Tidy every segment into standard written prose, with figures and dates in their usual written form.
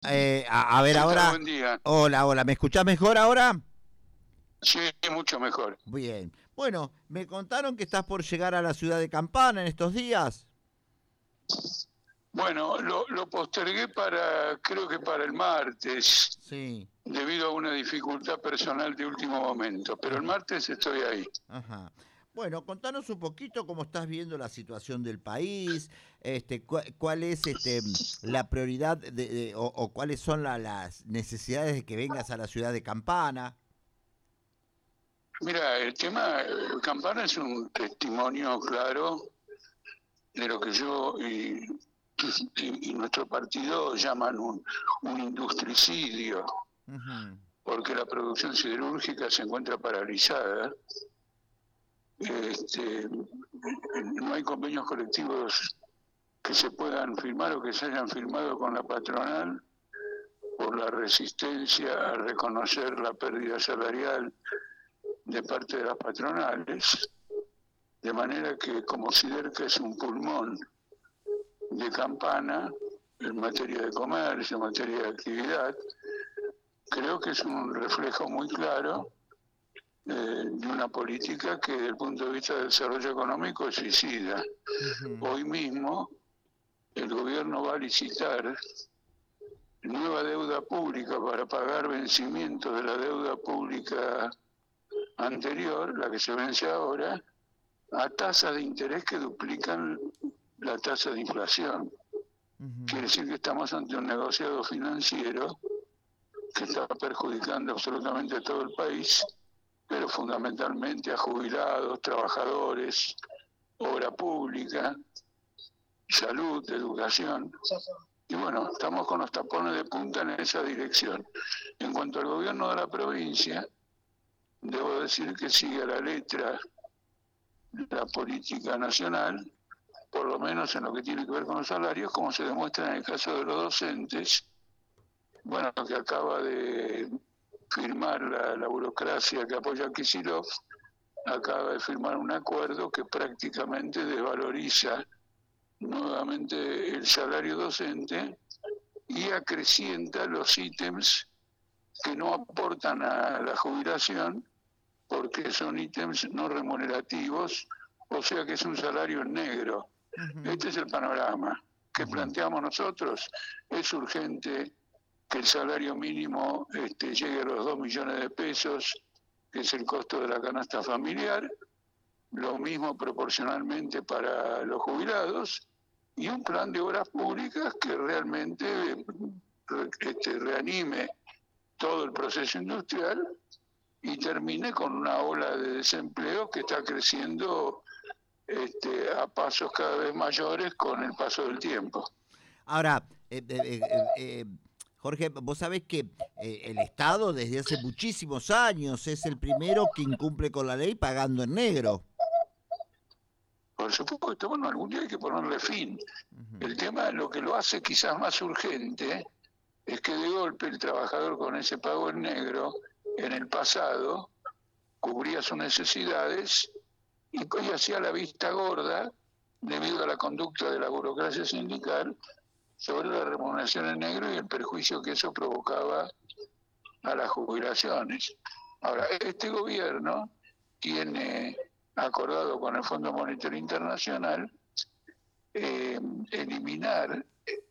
A ver ¿Qué tal? ahora. Buen día. Hola, hola, ¿me escuchás mejor ahora? Sí, mucho mejor. Bien. Bueno, me contaron que estás por llegar a la ciudad de Campana en estos días. Bueno, lo postergué creo que para el martes, Sí. debido a una dificultad personal de último momento, pero el Ajá, martes estoy ahí. ajá. Bueno, contanos un poquito cómo estás viendo la situación del país, cuál es la prioridad o cuáles son las necesidades de que vengas a la ciudad de Campana. Mira, el tema Campana es un testimonio claro de lo que yo y nuestro partido llaman un industricidio, Ujú, porque la producción siderúrgica se encuentra paralizada. Este, no hay convenios colectivos que se puedan firmar o que se hayan firmado con la patronal por la resistencia a reconocer la pérdida salarial de parte de las patronales, de manera que como Siderca es un pulmón de Campana en materia de comercio, en materia de actividad, creo que es un reflejo muy claro de una política que desde el punto de vista del desarrollo económico es suicida. ujú, Hoy mismo el gobierno va a licitar nueva deuda pública para pagar vencimientos de la deuda pública anterior, la que se vence ahora, a tasas de interés que duplican la tasa de inflación. ujú. Quiere decir que estamos ante un negociado financiero que está perjudicando absolutamente a todo el país, pero fundamentalmente a jubilados, trabajadores, obra pública, salud, educación. Y bueno, estamos con los tapones de punta en esa dirección. En cuanto al gobierno de la provincia, debo decir que sigue a la letra la política nacional, por lo menos en lo que tiene que ver con los salarios, como se demuestra en el caso de los docentes, bueno, que acaba de firmar la burocracia que apoya a Kicillof, acaba de firmar un acuerdo que prácticamente desvaloriza nuevamente el salario docente y acrecienta los ítems que no aportan a la jubilación porque son ítems no remunerativos, o sea que es un salario negro. Ujú, Este es el panorama que ujú. planteamos nosotros. Es urgente que el salario mínimo llegue a los 2 millones de pesos, que es el costo de la canasta familiar, lo mismo proporcionalmente para los jubilados, y un plan de obras públicas que realmente reanime todo el proceso industrial y termine con una ola de desempleo que está creciendo a pasos cada vez mayores con el paso del tiempo. Ahora, Jorge, vos sabés que el Estado desde hace muchísimos años es el primero que incumple con la ley pagando en negro. Por supuesto, bueno, algún día hay que ponerle fin. Ujú, El tema, lo que lo hace quizás más urgente, es que de golpe el trabajador con ese pago en negro, en el pasado, cubría sus necesidades y hacía la vista gorda debido a la conducta de la burocracia sindical sobre la remuneración en negro y el perjuicio que eso provocaba a las jubilaciones. Ahora, este gobierno tiene acordado con el Fondo Monetario Internacional eh, eliminar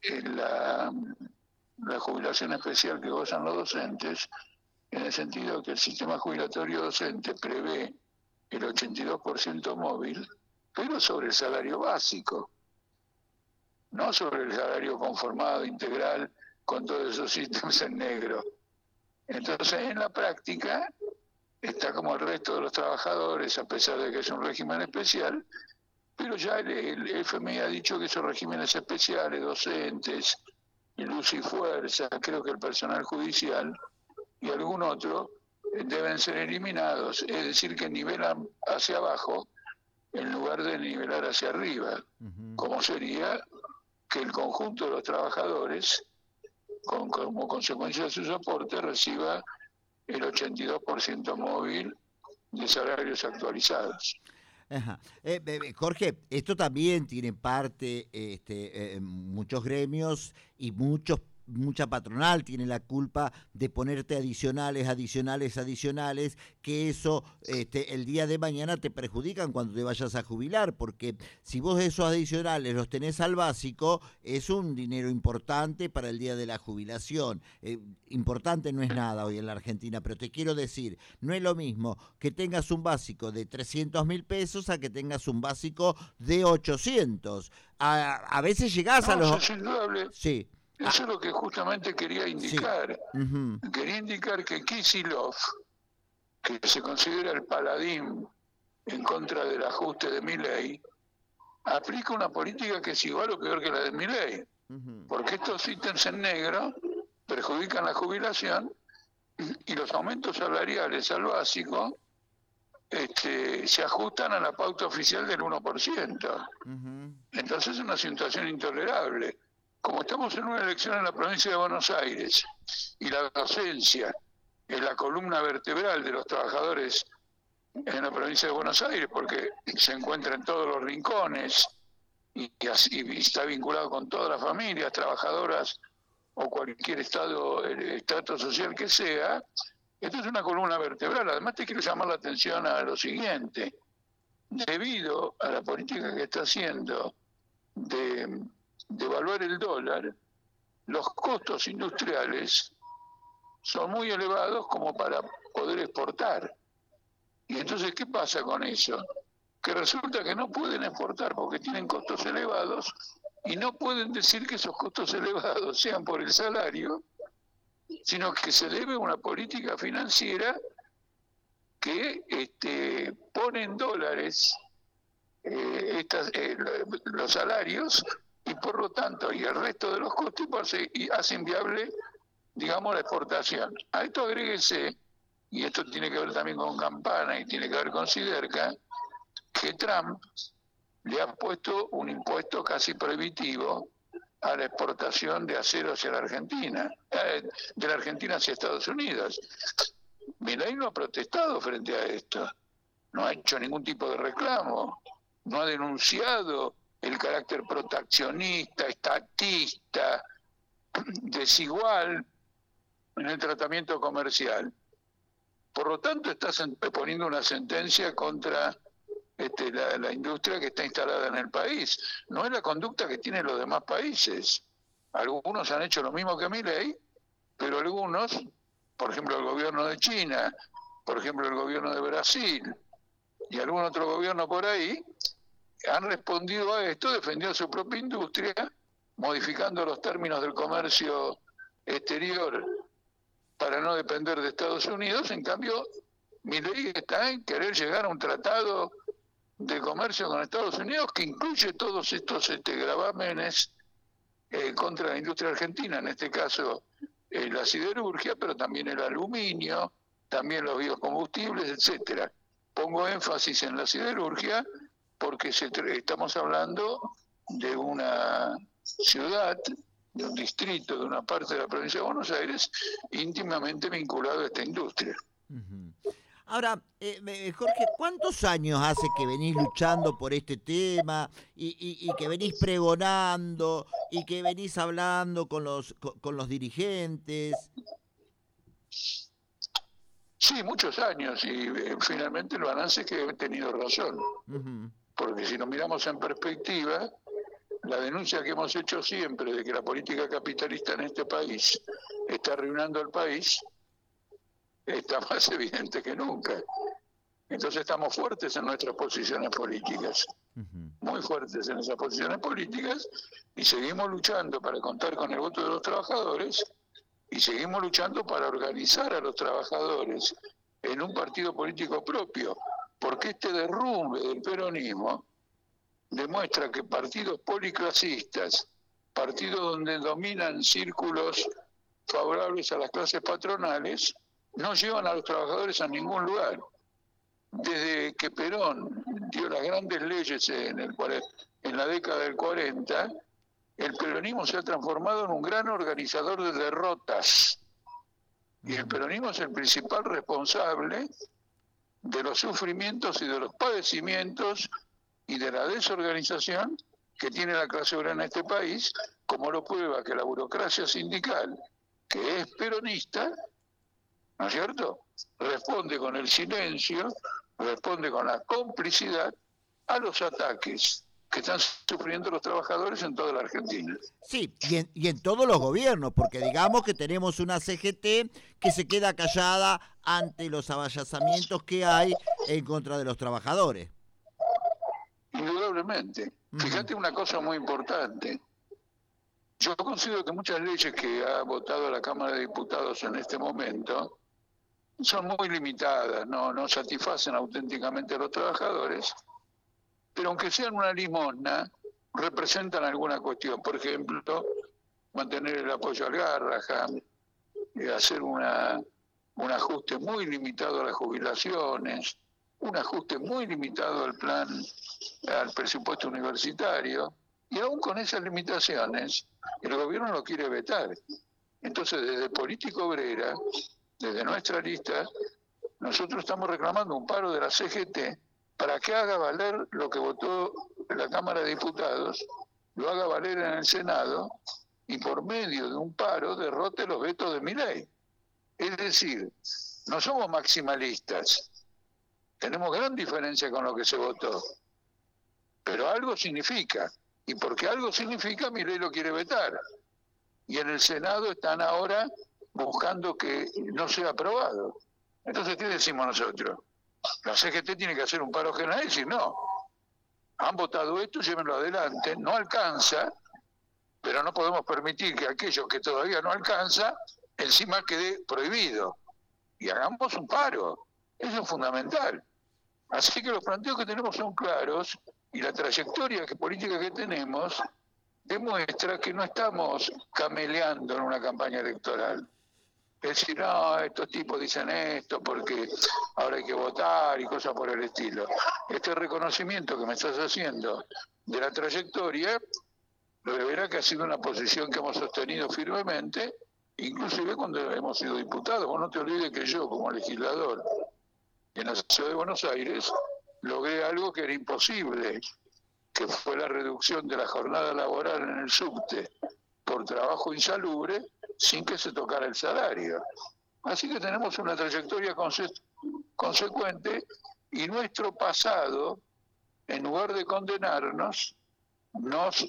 la jubilación especial que gozan los docentes, en el sentido que el sistema jubilatorio docente prevé el 82% móvil, pero sobre el salario básico, no sobre el salario conformado integral con todos esos sistemas en negro. Entonces, en la práctica, está como el resto de los trabajadores, a pesar de que es un régimen especial, pero ya el FMI ha dicho que esos regímenes especiales, docentes, luz y fuerza, creo que el personal judicial y algún otro, deben ser eliminados, es decir, que nivelan hacia abajo en lugar de nivelar hacia arriba, ujú. como sería que el conjunto de los trabajadores, como consecuencia de sus aportes, reciba el 82% móvil de salarios actualizados. Ajá. Jorge, esto también tiene parte, muchos gremios y muchos mucha patronal tiene la culpa de ponerte adicionales, que eso el día de mañana te perjudican cuando te vayas a jubilar, porque si vos esos adicionales los tenés al básico, es un dinero importante para el día de la jubilación. Importante no es nada hoy en la Argentina, pero te quiero decir, no es lo mismo que tengas un básico de 300.000 pesos a que tengas un básico de 800. A veces llegás a los... Eso es indudable. Sí. Eso es lo que justamente quería indicar. Sí. Uh-huh. Quería indicar que Kicillof, que se considera el paladín en contra del ajuste de Milei, aplica una política que es igual o peor que la de Milei. Uh-huh. Porque estos ítems en negro perjudican la jubilación y los aumentos salariales al básico se ajustan a la pauta oficial del 1%. Uh-huh. Entonces es una situación intolerable. Como estamos en una elección en la provincia de Buenos Aires y la docencia es la columna vertebral de los trabajadores en la provincia de Buenos Aires, porque se encuentra en todos los rincones y está vinculado con todas las familias trabajadoras o cualquier estrato social que sea, esto es una columna vertebral. Además te quiero llamar la atención a lo siguiente: debido a la política que está haciendo de devaluar el dólar, los costos industriales son muy elevados como para poder exportar. Y entonces, ¿qué pasa con eso? Que resulta que no pueden exportar porque tienen costos elevados y no pueden decir que esos costos elevados sean por el salario, sino que se debe a una política financiera que pone en dólares los salarios y por lo tanto y el resto de los costos hacen viable, digamos, la exportación. A esto agréguese, y esto tiene que ver también con Campana y tiene que ver con Siderca, que Trump le ha puesto un impuesto casi prohibitivo a la exportación de acero hacia la Argentina, de la Argentina hacia Estados Unidos. Milei no ha protestado frente a esto, no ha hecho ningún tipo de reclamo, no ha denunciado el carácter proteccionista, estatista, desigual en el tratamiento comercial. Por lo tanto, está poniendo una sentencia contra la industria que está instalada en el país. No es la conducta que tienen los demás países. Algunos han hecho lo mismo que Milei, pero algunos, por ejemplo el gobierno de China, por ejemplo el gobierno de Brasil y algún otro gobierno por ahí, han respondido a esto, defendiendo su propia industria, modificando los términos del comercio exterior para no depender de Estados Unidos. En cambio, Milei está en querer llegar a un tratado de comercio con Estados Unidos que incluye todos estos gravámenes contra la industria argentina, en este caso la siderurgia, pero también el aluminio, también los biocombustibles, etcétera. Pongo énfasis en la siderurgia porque estamos hablando de una ciudad, de un distrito, de una parte de la provincia de Buenos Aires, íntimamente vinculado a esta industria. Uh-huh. Ahora, Jorge, ¿cuántos años hace que venís luchando por este tema y que venís pregonando y que venís hablando con los dirigentes? Sí, muchos años, y finalmente el balance es que he tenido razón. Uh-huh. Porque si nos miramos en perspectiva, la denuncia que hemos hecho siempre de que la política capitalista en este país está arruinando al país, está más evidente que nunca. Entonces estamos fuertes en nuestras posiciones políticas, muy fuertes en esas posiciones políticas, y seguimos luchando para contar con el voto de los trabajadores, y seguimos luchando para organizar a los trabajadores en un partido político propio, porque este derrumbe del peronismo demuestra que partidos policlasistas, partidos donde dominan círculos favorables a las clases patronales, no llevan a los trabajadores a ningún lugar. Desde que Perón dio las grandes leyes en la década del 40, el peronismo se ha transformado en un gran organizador de derrotas. Y el peronismo es el principal responsable de los sufrimientos y de los padecimientos y de la desorganización que tiene la clase obrera en este país, como lo prueba que la burocracia sindical, que es peronista, ¿no es cierto?, responde con el silencio, responde con la complicidad a los ataques que están sufriendo los trabajadores en toda la Argentina. Sí, y en todos los gobiernos, porque digamos que tenemos una CGT que se queda callada ante los avallazamientos que hay en contra de los trabajadores. Indudablemente. Fíjate una cosa muy importante. Yo considero que muchas leyes que ha votado la Cámara de Diputados en este momento son muy limitadas, no satisfacen auténticamente a los trabajadores, pero aunque sean una limosna, representan alguna cuestión. Por ejemplo, mantener el apoyo al Garrahan, hacer un ajuste muy limitado a las jubilaciones, un ajuste muy limitado al presupuesto universitario, y aún con esas limitaciones, el gobierno lo quiere vetar. Entonces, desde Política Obrera, desde nuestra lista, nosotros estamos reclamando un paro de la CGT para que haga valer lo que votó la Cámara de Diputados, lo haga valer en el Senado, y por medio de un paro derrote los vetos de Milei. Es decir, no somos maximalistas, tenemos gran diferencia con lo que se votó, pero algo significa, y porque algo significa, Milei lo quiere vetar, y en el Senado están ahora buscando que no sea aprobado. Entonces, ¿qué decimos nosotros? La CGT tiene que hacer un paro general y decir, no, han votado esto, llévenlo adelante, no alcanza, pero no podemos permitir que aquello que todavía no alcanza, encima quede prohibido. Y hagamos un paro, eso es fundamental. Así que los planteos que tenemos son claros, y la trayectoria política que tenemos demuestra que no estamos cameleando en una campaña electoral. Es decir, no, estos tipos dicen esto porque ahora hay que votar y cosas por el estilo. Este reconocimiento que me estás haciendo de la trayectoria, lo verá que ha sido una posición que hemos sostenido firmemente, inclusive cuando hemos sido diputados. Vos no te olvides que yo, como legislador en la ciudad de Buenos Aires, logré algo que era imposible, que fue la reducción de la jornada laboral en el subte por trabajo insalubre, sin que se tocara el salario. Así que tenemos una trayectoria consecuente, y nuestro pasado, en lugar de condenarnos, nos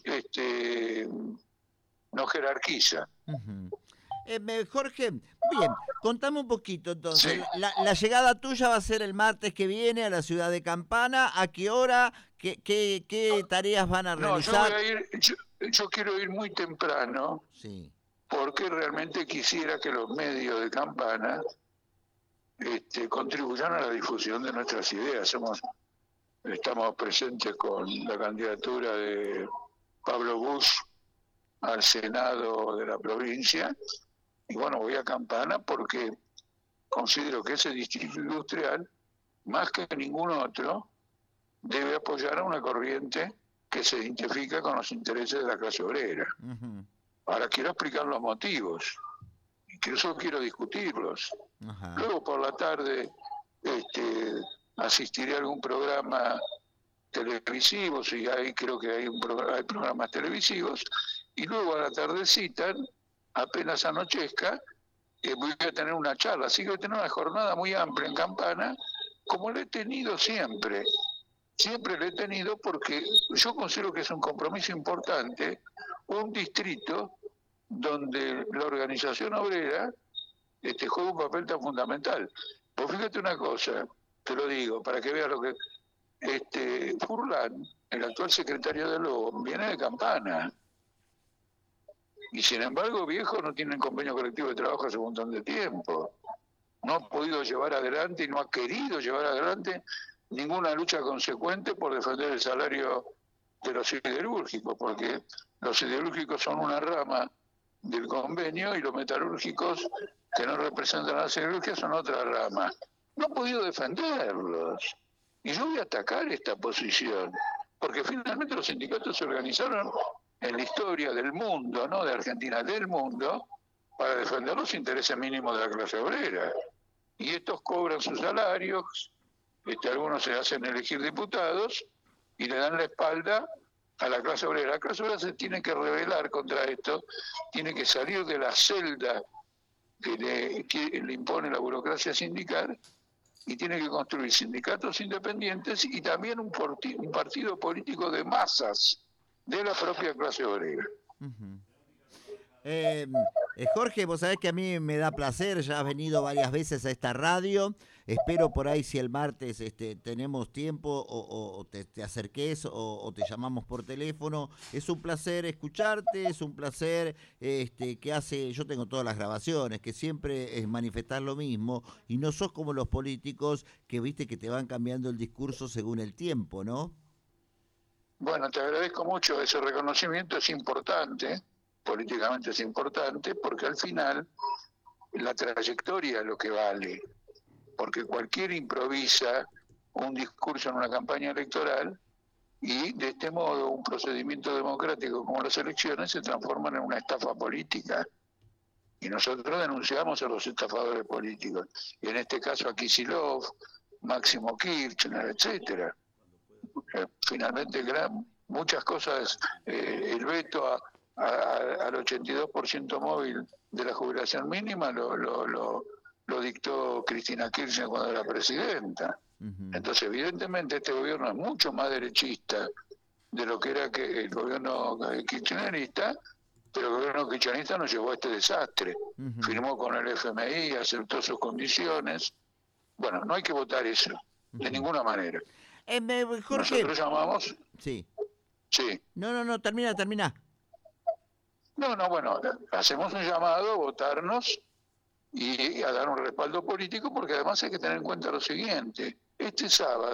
jerarquiza. Jorge, bien, contame un poquito entonces. Sí. La llegada tuya va a ser el martes que viene a la ciudad de Campana. ¿A qué hora? ¿Qué tareas van a realizar? Yo quiero ir muy temprano. Sí. Porque realmente quisiera que los medios de Campana contribuyan a la difusión de nuestras ideas. Estamos presentes con la candidatura de Pablo Busch al Senado de la provincia, y bueno, voy a Campana porque considero que ese distrito industrial, más que ningún otro, debe apoyar a una corriente que se identifica con los intereses de la clase obrera. Uh-huh. Ahora quiero explicar los motivos, incluso quiero discutirlos. Ajá. Luego por la tarde asistiré a algún programa televisivo, y ahí creo que hay programas televisivos, y luego a la tardecita, apenas anochezca, voy a tener una charla. Así que voy a tener una jornada muy amplia en Campana, como la he tenido siempre. Siempre la he tenido porque yo considero que es un compromiso importante, un distrito donde la organización obrera juega un papel tan fundamental. Pues fíjate una cosa, te lo digo, para que veas lo que... Furlan, el actual secretario de Lobo, viene de Campana. Y sin embargo, viejos no tienen convenio colectivo de trabajo hace un montón de tiempo. No ha podido llevar adelante y no ha querido llevar adelante ninguna lucha consecuente por defender el salario de los siderúrgicos, porque los siderúrgicos son una rama del convenio y los metalúrgicos que no representan a la siderurgia son otra rama. No ha podido defenderlos. Y yo voy a atacar esta posición, porque finalmente los sindicatos se organizaron en la historia del mundo, no de Argentina, del mundo, para defender los intereses mínimos de la clase obrera. Y estos cobran sus salarios, algunos se hacen elegir diputados y le dan la espalda a la clase obrera. La clase obrera se tiene que rebelar contra esto, tiene que salir de la celda que le impone la burocracia sindical y tiene que construir sindicatos independientes y también un partido político de masas de la propia clase obrera. Uh-huh. Jorge, vos sabés que a mí me da placer, ya has venido varias veces a esta radio, espero por ahí si el martes tenemos tiempo o te acerques o te llamamos por teléfono. Es un placer escucharte, es un placer yo tengo todas las grabaciones, que siempre es manifestar lo mismo y no sos como los políticos que viste que te van cambiando el discurso según el tiempo, ¿no? Bueno, te agradezco mucho, ese reconocimiento es importante, políticamente es importante, porque al final la trayectoria es lo que vale, porque cualquiera improvisa un discurso en una campaña electoral y de este modo un procedimiento democrático como las elecciones se transforman en una estafa política. Y nosotros denunciamos a los estafadores políticos, y en este caso a Kicillof, Máximo Kirchner, etcétera. Finalmente muchas cosas, el veto al 82% móvil de la jubilación mínima lo dictó Cristina Kirchner cuando era presidenta. Uh-huh. Entonces, evidentemente, este gobierno es mucho más derechista de lo que era el gobierno kirchnerista, pero el gobierno kirchnerista nos llevó a este desastre. Uh-huh. Firmó con el FMI, aceptó sus condiciones. Bueno, no hay que votar eso, de ninguna manera. Jorge. Nosotros llamamos... Sí. Sí. No, termina. No, bueno, hacemos un llamado a votarnos y a dar un respaldo político, porque además hay que tener en cuenta lo siguiente: este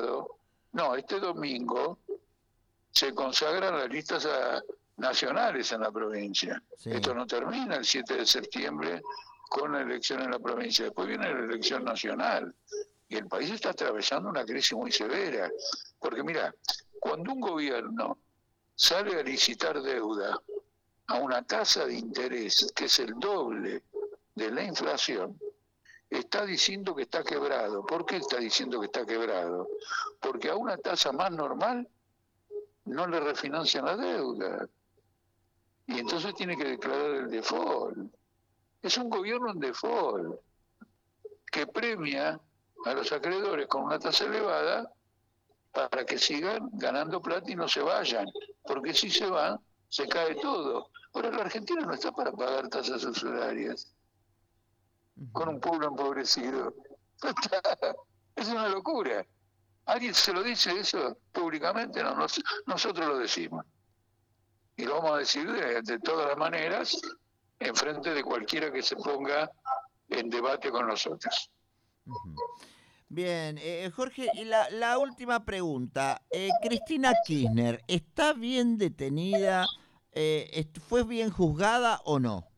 domingo se consagran las listas nacionales en la provincia. Sí. Esto no termina el 7 de septiembre con la elección en la provincia, después viene la elección nacional. Y el país está atravesando una crisis muy severa, porque mira, cuando un gobierno sale a licitar deuda a una tasa de interés que es el doble de la inflación, está diciendo que está quebrado. ¿Por qué está diciendo que está quebrado? Porque a una tasa más normal no le refinancian la deuda. Y entonces tiene que declarar el default. Es un gobierno en default que premia a los acreedores con una tasa elevada para que sigan ganando plata y no se vayan, porque si se van, se cae todo. Ahora la Argentina no está para pagar tasas usurarias con un pueblo empobrecido. Es una locura. ¿Alguien se lo dice eso públicamente? No, nosotros lo decimos. Y lo vamos a decir de todas las maneras, en frente de cualquiera que se ponga en debate con nosotros. Bien, Jorge, y la última pregunta. Cristina Kirchner, ¿está bien detenida? ¿Fue bien juzgada o no?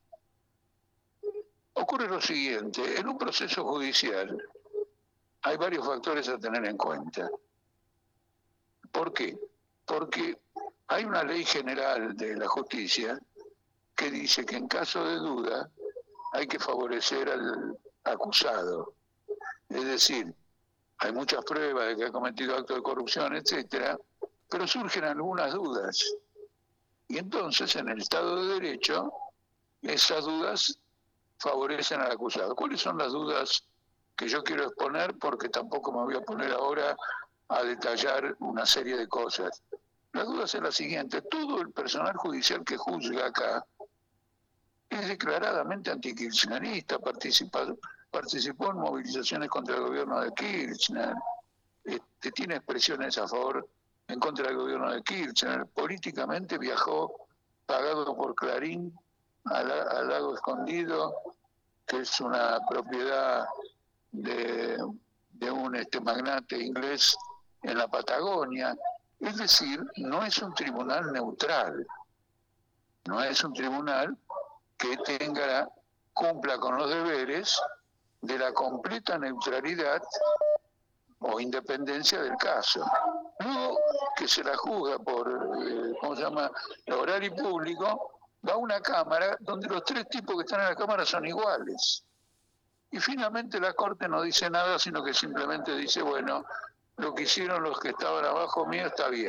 Ocurre lo siguiente: en un proceso judicial hay varios factores a tener en cuenta. ¿Por qué? Porque hay una ley general de la justicia que dice que en caso de duda hay que favorecer al acusado. Es decir, hay muchas pruebas de que ha cometido actos de corrupción, etcétera, pero surgen algunas dudas. Y entonces, en el Estado de Derecho, esas dudas favorecen al acusado. ¿Cuáles son las dudas que yo quiero exponer? Porque tampoco me voy a poner ahora a detallar una serie de cosas. La duda es la siguiente: todo el personal judicial que juzga acá es declaradamente antikirchnerista, participó en movilizaciones contra el gobierno de Kirchner, tiene expresiones a favor, en contra del gobierno de Kirchner, políticamente viajó pagado por Clarín al Lago Escondido, que es una propiedad de un magnate inglés en la Patagonia. Es decir, no es un tribunal neutral, no es un tribunal que cumpla con los deberes de la completa neutralidad o independencia del caso. Luego que se la juzga por, oral y público, va a una cámara donde los tres tipos que están en la cámara son iguales. Y finalmente la Corte no dice nada, sino que simplemente dice, bueno, lo que hicieron los que estaban abajo mío está bien.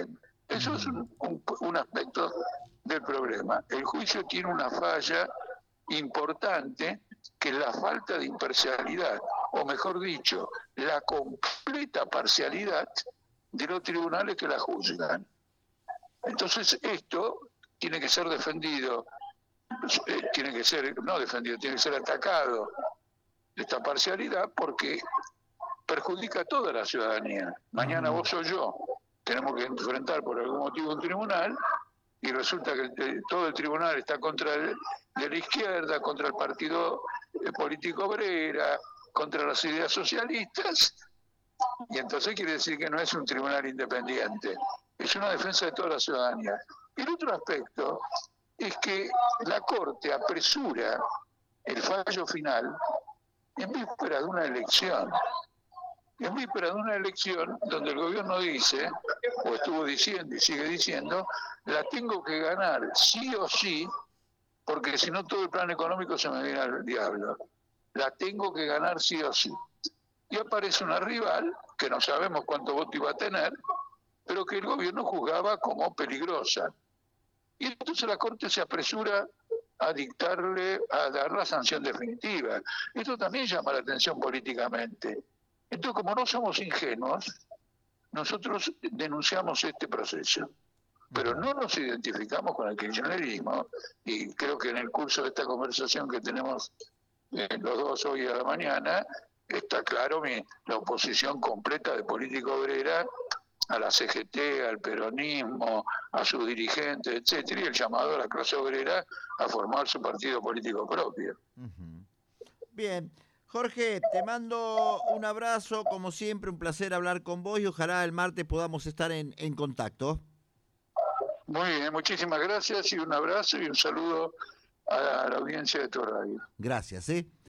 Eso es un aspecto del problema. El juicio tiene una falla importante, que es la falta de imparcialidad, o mejor dicho, la completa parcialidad de los tribunales que la juzgan. Entonces esto tiene que ser defendido, tiene que ser, no defendido, tiene que ser atacado, esta parcialidad, porque perjudica a toda la ciudadanía. Mañana vos o yo tenemos que enfrentar por algún motivo un tribunal y resulta que todo el tribunal está contra de la izquierda, contra el partido político obrera, contra las ideas socialistas, y entonces quiere decir que no es un tribunal independiente, es una defensa de toda la ciudadanía. El otro aspecto es que la Corte apresura el fallo final en víspera de una elección. En víspera de una elección donde el gobierno dice, o estuvo diciendo y sigue diciendo, la tengo que ganar sí o sí, porque si no todo el plan económico se me viene al diablo. La tengo que ganar sí o sí. Y aparece una rival, que no sabemos cuánto voto iba a tener, pero que el gobierno juzgaba como peligrosa. Y entonces la Corte se apresura a dictarle, a dar la sanción definitiva. Esto también llama la atención políticamente. Entonces, como no somos ingenuos, nosotros denunciamos este proceso, pero no nos identificamos con el kirchnerismo, y creo que en el curso de esta conversación que tenemos los dos hoy a la mañana, está claro la oposición completa de política obrera a la CGT, al peronismo, a sus dirigentes, etcétera, y el llamado a la clase obrera a formar su partido político propio. Bien. Jorge, te mando un abrazo, como siempre, un placer hablar con vos y ojalá el martes podamos estar en contacto. Muy bien, muchísimas gracias y un abrazo y un saludo a la audiencia de tu radio. Gracias,